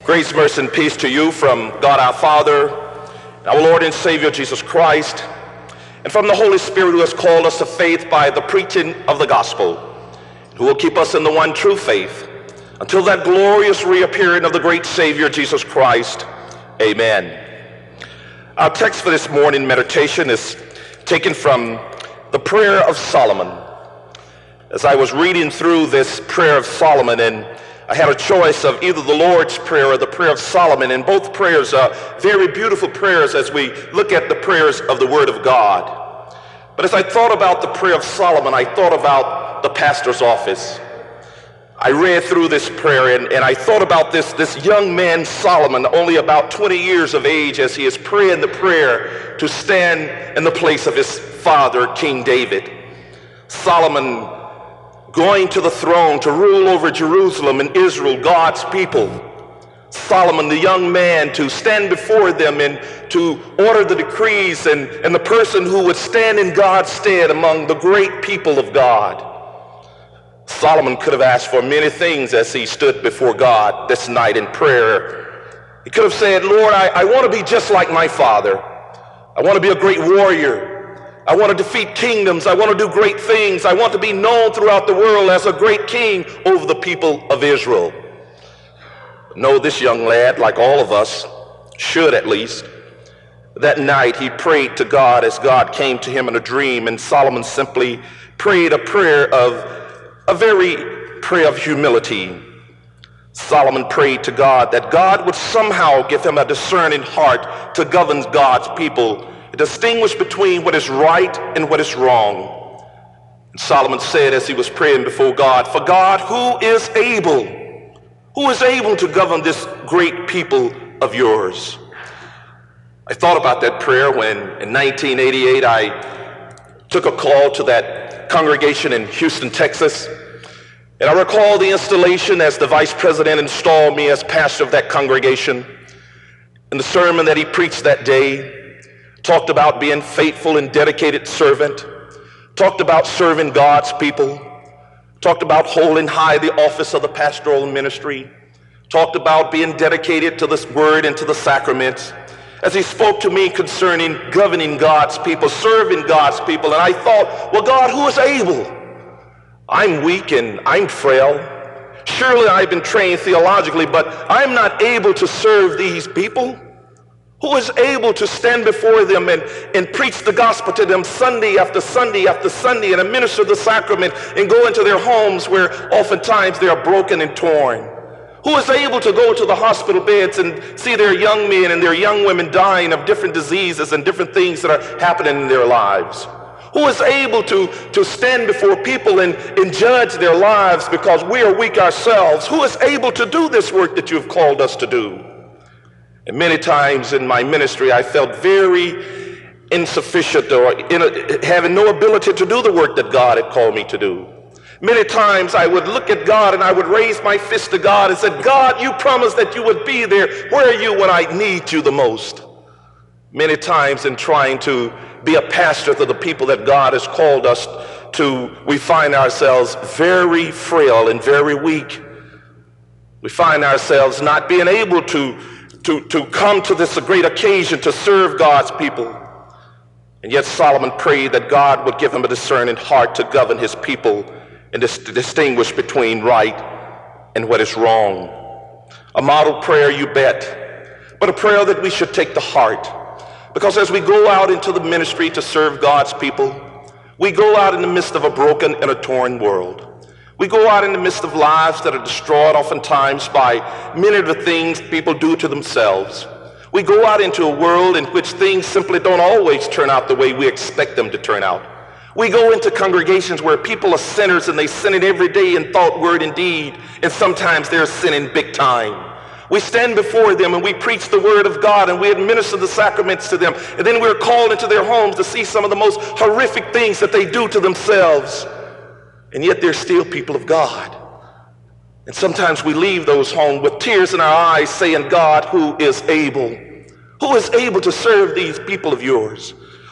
Grace, mercy, and peace to you from God our Father, our Lord and Savior Jesus Christ, and from the Holy Spirit who has called us to faith by the preaching of the gospel, who will keep us in the one true faith until that glorious reappearing of the great Savior Jesus Christ. Amen. Our text for this morning meditation is taken from the Prayer of Solomon. As I was reading through this Prayer of Solomon, and I had a choice of either the Lord's Prayer or the Prayer of Solomon, and both prayers are very beautiful prayers as we look at the prayers of the Word of God. But as I thought about the Prayer of Solomon, I thought about the pastor's office. I read through this prayer and I thought about this young man Solomon, only about 20 years of age, as he is praying the prayer to stand in the place of his father, King David. Solomon going to the throne to rule over Jerusalem and Israel, God's people. Solomon, the young man, to stand before them and to order the decrees, and the person who would stand in God's stead among the great people of God. Solomon could have asked for many things as he stood before God this night in prayer. He could have said, Lord, I want to be just like my father. I want to be a great warrior. I want to defeat kingdoms. I want to do great things. I want to be known throughout the world as a great king over the people of Israel. No, this young lad, like all of us, should at least. That night he prayed to God as God came to him in a dream, and Solomon simply prayed a prayer of humility. Solomon prayed to God that God would somehow give him a discerning heart to govern God's people, distinguish between what is right and what is wrong. And Solomon said as he was praying before God, for God, who is able to govern this great people of yours? I thought about that prayer when in 1988 I took a call to that congregation in Houston, Texas. And I recall the installation as the vice president installed me as pastor of that congregation. And the sermon that he preached that day talked about being faithful and dedicated servant, talked about serving God's people, talked about holding high the office of the pastoral ministry, talked about being dedicated to this word and to the sacraments, as he spoke to me concerning governing God's people, serving God's people. And I thought, well, God, who is able? I'm weak and I'm frail. Surely I've been trained theologically, but I'm not able to serve these people. Who is able to stand before them and preach the gospel to them Sunday after Sunday after Sunday, and administer the sacrament and go into their homes where oftentimes they are broken and torn? Who is able to go to the hospital beds and see their young men and their young women dying of different diseases and different things that are happening in their lives? Who is able to stand before people and judge their lives because we are weak ourselves? Who is able to do this work that you have called us to do? And many times in my ministry, I felt very insufficient or having no ability to do the work that God had called me to do. Many times I would look at God and I would raise my fist to God and say, God, you promised that you would be there. Where are you when I need you the most? Many times in trying to be a pastor to the people that God has called us to, we find ourselves very frail and very weak. We find ourselves not being able to come to this great occasion to serve God's people. And yet Solomon prayed that God would give him a discerning heart to govern his people and to distinguish between right and what is wrong. A model prayer, you bet, but a prayer that we should take to heart. Because as we go out into the ministry to serve God's people, we go out in the midst of a broken and a torn world. We go out in the midst of lives that are destroyed oftentimes by many of the things people do to themselves. We go out into a world in which things simply don't always turn out the way we expect them to turn out. We go into congregations where people are sinners and they sin it every day in thought, word, and deed, and sometimes they're sinning big time. We stand before them and we preach the word of God and we administer the sacraments to them, and then we're called into their homes to see some of the most horrific things that they do to themselves. And yet they're still people of God. And sometimes we leave those homes with tears in our eyes saying, God, who is able? Who is able to serve these people of yours?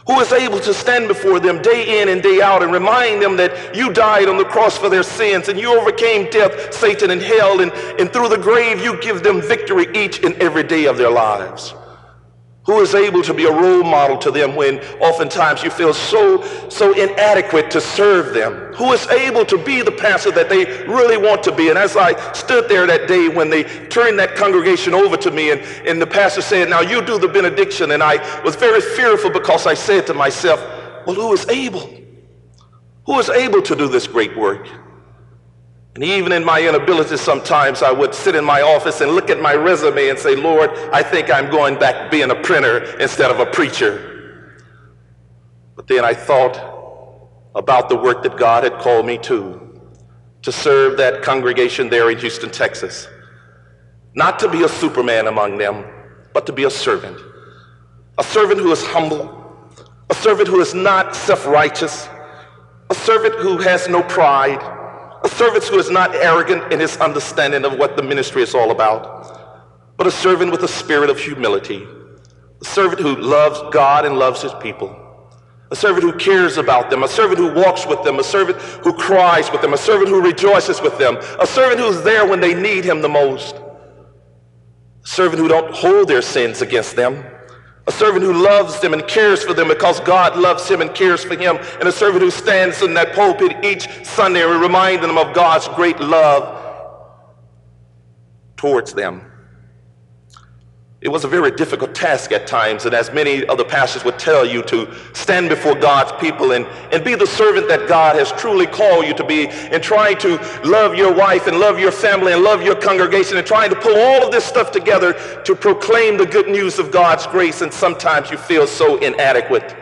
Who is able to stand before them day in and day out and remind them that you died on the cross for their sins and you overcame death, Satan, and hell, and through the grave you give them victory each and every day of their lives. Who is able to be a role model to them when oftentimes you feel so inadequate to serve them? Who is able to be the pastor that they really want to be? And as I stood there that day when they turned that congregation over to me and the pastor said, now you do the benediction, and I was very fearful because I said to myself, well, who is able? Who is able to do this great work? And even in my inability, sometimes I would sit in my office and look at my resume and say, Lord, I think I'm going back being a printer instead of a preacher. But then I thought about the work that God had called me to serve that congregation there in Houston, Texas. Not to be a superman among them, but to be a servant. A servant who is humble, a servant who is not self-righteous, a servant who has no pride, a servant who is not arrogant in his understanding of what the ministry is all about, but a servant with a spirit of humility, a servant who loves God and loves his people, a servant who cares about them, a servant who walks with them, a servant who cries with them, a servant who rejoices with them, a servant who's there when they need him the most, a servant who don't hold their sins against them, a servant who loves them and cares for them because God loves him and cares for him, and a servant who stands in that pulpit each Sunday and reminds them of God's great love towards them. It was a very difficult task at times, and as many other pastors would tell you, to stand before God's people and be the servant that God has truly called you to be, and trying to love your wife and love your family and love your congregation, and trying to pull all of this stuff together to proclaim the good news of God's grace, and sometimes you feel so inadequate.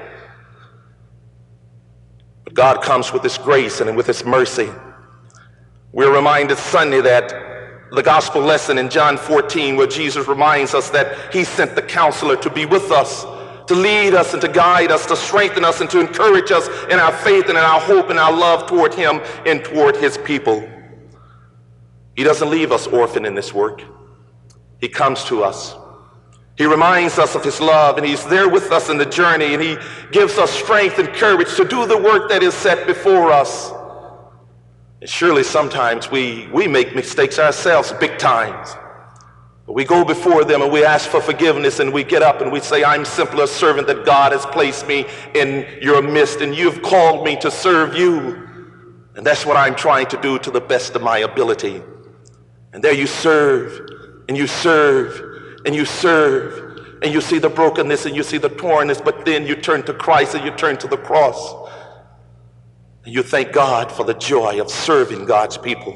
But God comes with his grace and with his mercy. We're reminded Sunday that the gospel lesson in John 14, where Jesus reminds us that he sent the counselor to be with us, to lead us and to guide us, to strengthen us and to encourage us in our faith and in our hope and our love toward him and toward his people. He doesn't leave us orphaned in this work. He comes to us. He reminds us of his love, and he's there with us in the journey, and he gives us strength and courage to do the work that is set before us. And surely sometimes we make mistakes ourselves, big times. But we go before them and we ask for forgiveness, and we get up and we say, I'm simply a servant that God has placed me in your midst, and you've called me to serve you. And that's what I'm trying to do to the best of my ability. And there you serve, and you serve, and you serve, and you see the brokenness and you see the tornness, but then you turn to Christ and you turn to the cross. And you thank God for the joy of serving God's people.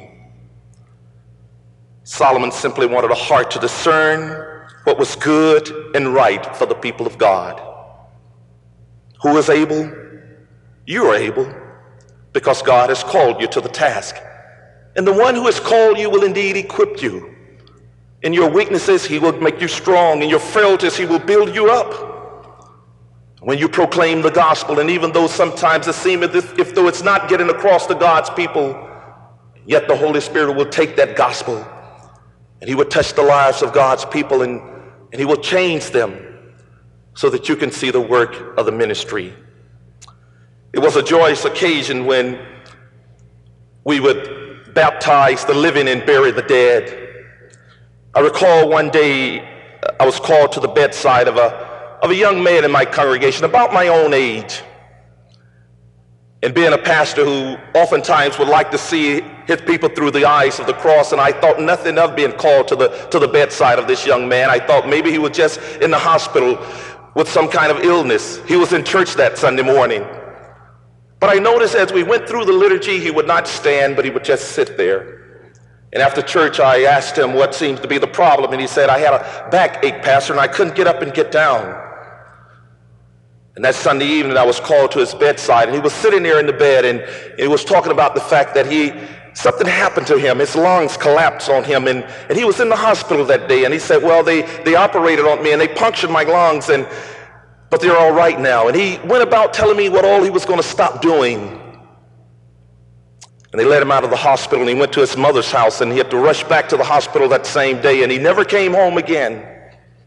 Solomon simply wanted a heart to discern what was good and right for the people of God. Who is able? You are able, because God has called you to the task. And the one who has called you will indeed equip you. In your weaknesses, he will make you strong. In your frailties, he will build you up. When you proclaim the gospel, and even though sometimes it seems as if though it's not getting across to God's people, yet the Holy Spirit will take that gospel and he will touch the lives of God's people, and he will change them so that you can see the work of the ministry. It was a joyous occasion when we would baptize the living and bury the dead. I recall one day I was called to the bedside of a young man in my congregation about my own age. And being a pastor who oftentimes would like to see his people through the eyes of the cross, and I thought nothing of being called to the bedside of this young man. I thought maybe he was just in the hospital with some kind of illness. He was in church that Sunday morning. But I noticed as we went through the liturgy, he would not stand, but he would just sit there. And after church, I asked him what seems to be the problem, and he said, I had a backache, Pastor, and I couldn't get up and get down. And that Sunday evening, I was called to his bedside, and he was sitting there in the bed, and he was talking about the fact that something happened to him. His lungs collapsed on him, and he was in the hospital that day. And he said, well, they operated on me, and they punctured my lungs, but they're all right now. And he went about telling me what all he was going to stop doing. And they let him out of the hospital, and he went to his mother's house, and he had to rush back to the hospital that same day, and he never came home again.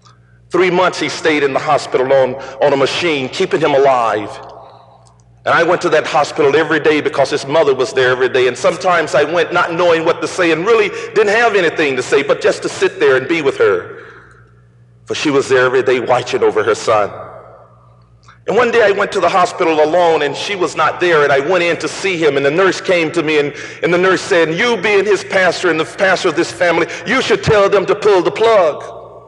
3 months he stayed in the hospital on a machine, keeping him alive. And I went to that hospital every day because his mother was there every day. And sometimes I went not knowing what to say and really didn't have anything to say, but just to sit there and be with her. For she was there every day watching over her son. And one day I went to the hospital alone and she was not there, and I went in to see him, and the nurse came to me, and the nurse said, "You being his pastor and the pastor of this family, you should tell them to pull the plug."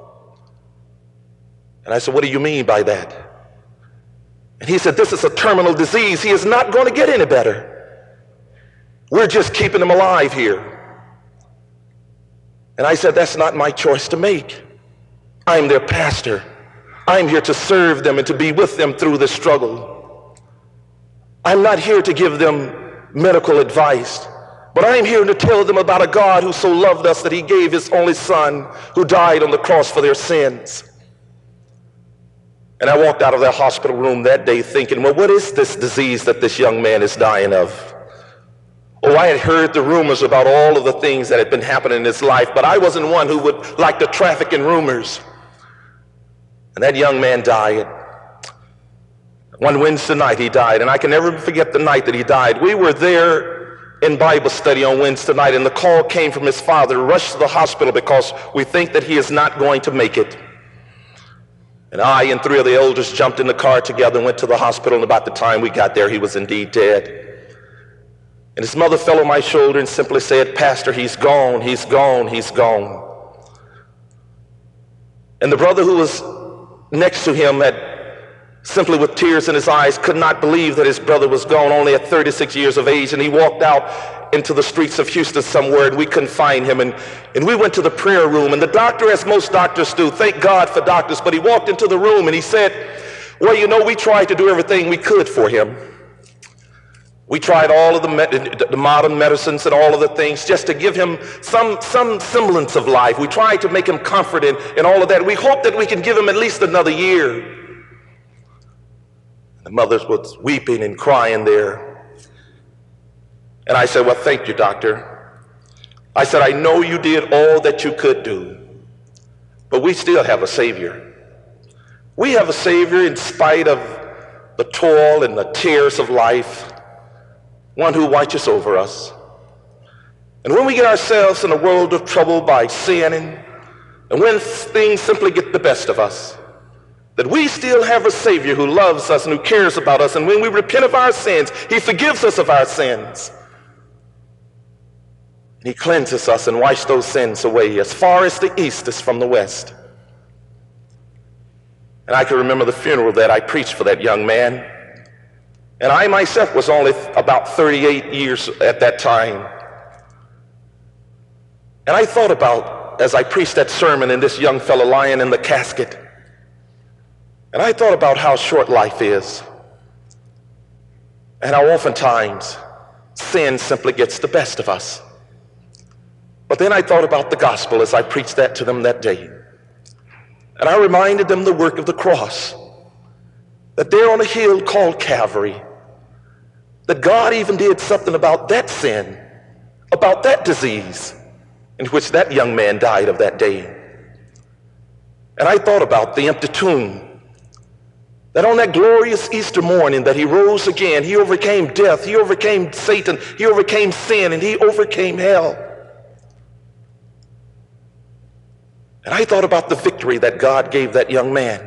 And I said, "What do you mean by that?" And he said, "This is a terminal disease. He is not going to get any better. We're just keeping him alive here." And I said, "That's not my choice to make. I'm their pastor. I'm here to serve them and to be with them through this struggle. I'm not here to give them medical advice, but I'm here to tell them about a God who so loved us that he gave his only son, who died on the cross for their sins." And I walked out of that hospital room that day thinking, well, what is this disease that this young man is dying of? Oh, I had heard the rumors about all of the things that had been happening in his life, but I wasn't one who would like to traffic in rumors. And that young man died. One Wednesday night he died, and I can never forget the night that he died. We were there in Bible study on Wednesday night, and the call came from his father, rushed to the hospital because we think that he is not going to make it. And I and 3 of the elders jumped in the car together and went to the hospital, and about the time we got there, he was indeed dead. And his mother fell on my shoulder and simply said, "Pastor, he's gone, he's gone, he's gone." And the brother who was next to him had simply with tears in his eyes could not believe that his brother was gone, only at 36 years of age. And he walked out into the streets of Houston somewhere, and we couldn't find him. And we went to the prayer room, and the doctor, as most doctors do, thank God for doctors, but he walked into the room and he said, "Well, you know, we tried to do everything we could for him. We tried all of the modern medicines and all of the things just to give him some semblance of life. We tried to make him comforted and all of that. We hope that we can give him at least another year." The mother was weeping and crying there. And I said, "Well, thank you, doctor." I said, "I know you did all that you could do, but we still have a Savior. We have a Savior in spite of the toil and the tears of life, one who watches over us. And when we get ourselves in a world of trouble by sinning, and when things simply get the best of us, that we still have a Savior who loves us and who cares about us. And when we repent of our sins, he forgives us of our sins. He cleanses us and washes those sins away as far as the east is from the west." And I can remember the funeral that I preached for that young man. And I myself was only about 38 years at that time. And I thought about, as I preached that sermon, and this young fellow lying in the casket, and I thought about how short life is, and how oftentimes sin simply gets the best of us. But then I thought about the gospel as I preached that to them that day. And I reminded them the work of the cross, that there on a hill called Calvary, that God even did something about that sin, about that disease, in which that young man died of that day. And I thought about the empty tomb, that on that glorious Easter morning that he rose again, he overcame death, he overcame Satan, he overcame sin, and he overcame hell. And I thought about the victory that God gave that young man,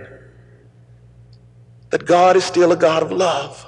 that God is still a God of love.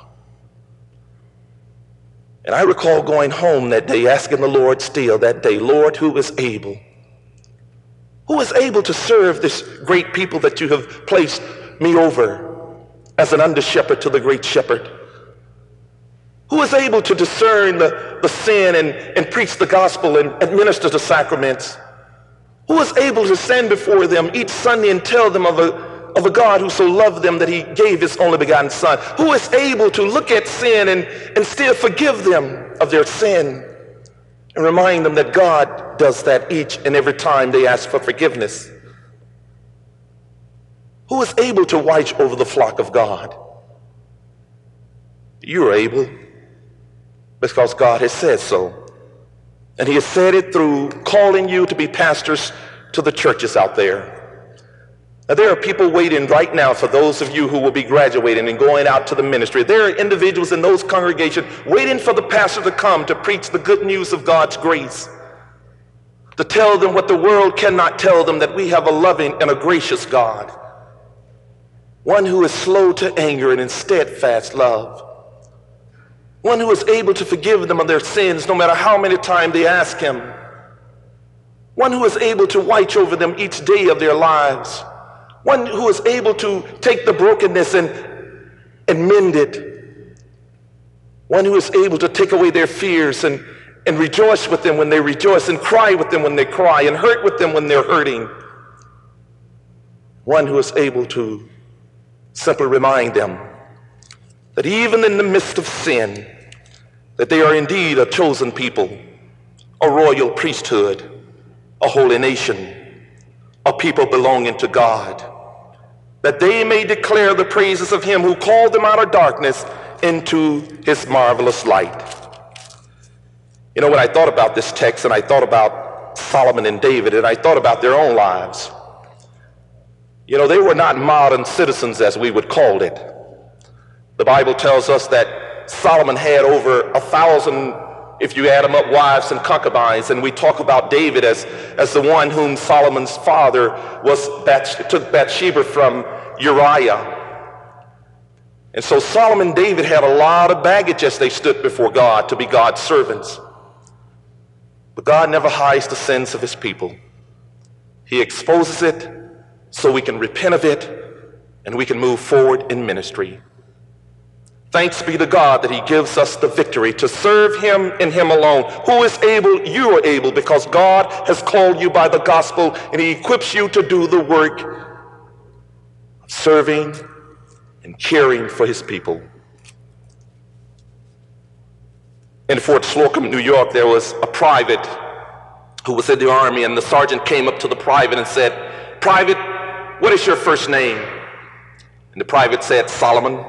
And I recall going home that day, asking the Lord still that day, "Lord, who is able? Who is able to serve this great people that you have placed me over as an under-shepherd to the great shepherd? Who is able to discern the sin and preach the gospel and administer the sacraments? Who is able to stand before them each Sunday and tell them of a God who so loved them that he gave his only begotten son? Who is able to look at sin and still forgive them of their sin and remind them that God does that each and every time they ask for forgiveness? Who is able to watch over the flock of God? You're able, because God has said so. And he has said it through calling you to be pastors to the churches out there. Now, there are people waiting right now for those of you who will be graduating and going out to the ministry. There are individuals in those congregations waiting for the pastor to come to preach the good news of God's grace, to tell them what the world cannot tell them, that we have a loving and a gracious God, one who is slow to anger and in steadfast love, one who is able to forgive them of their sins no matter how many times they ask him, one who is able to watch over them each day of their lives, one who is able to take the brokenness and mend it, one who is able to take away their fears and rejoice with them when they rejoice, and cry with them when they cry, and hurt with them when they're hurting, one who is able to simply remind them that even in the midst of sin, that they are indeed a chosen people, a royal priesthood, a holy nation, a people belonging to God, that they may declare the praises of him who called them out of darkness into his marvelous light. You know, when I thought about this text, and I thought about Solomon and David, and I thought about their own lives, you know, they were not modern citizens as we would call it. The Bible tells us that Solomon had over 1,000, if you add them up, wives and concubines, and we talk about David as the one whom Solomon's father took Bathsheba from Uriah. And so Solomon and David had a lot of baggage as they stood before God to be God's servants. But God never hides the sins of his people. He exposes it so we can repent of it and we can move forward in ministry. Thanks be to God that he gives us the victory to serve him and him alone. Who is able? You are able, because God has called you by the gospel, and he equips you to do the work of serving and caring for his people. In Fort Slocum, New York, there was a private who was in the army, and the sergeant came up to the private and said, "Private, what is your first name?" And the private said, "Solomon."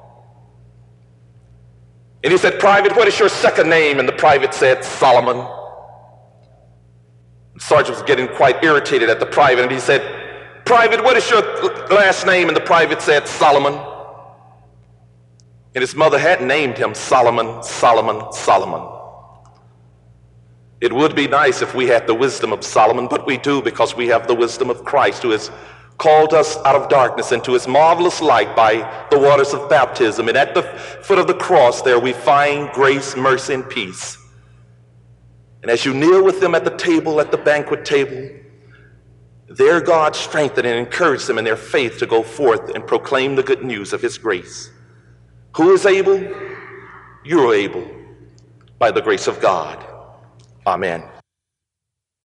And he said, "Private, what is your second name?" And the private said, "Solomon." The sergeant was getting quite irritated at the private, and he said, "Private, what is your last name?" And the private said, "Solomon." And his mother had named him Solomon, Solomon, Solomon. It would be nice if we had the wisdom of Solomon, but we do, because we have the wisdom of Christ, who has called us out of darkness into his marvelous light by the waters of baptism. And at the foot of the cross there we find grace, mercy, and peace. And as you kneel with them at the table, at the banquet table, there God strengthened and encouraged them in their faith to go forth and proclaim the good news of his grace. Who is able? You are able, by the grace of God. Amen.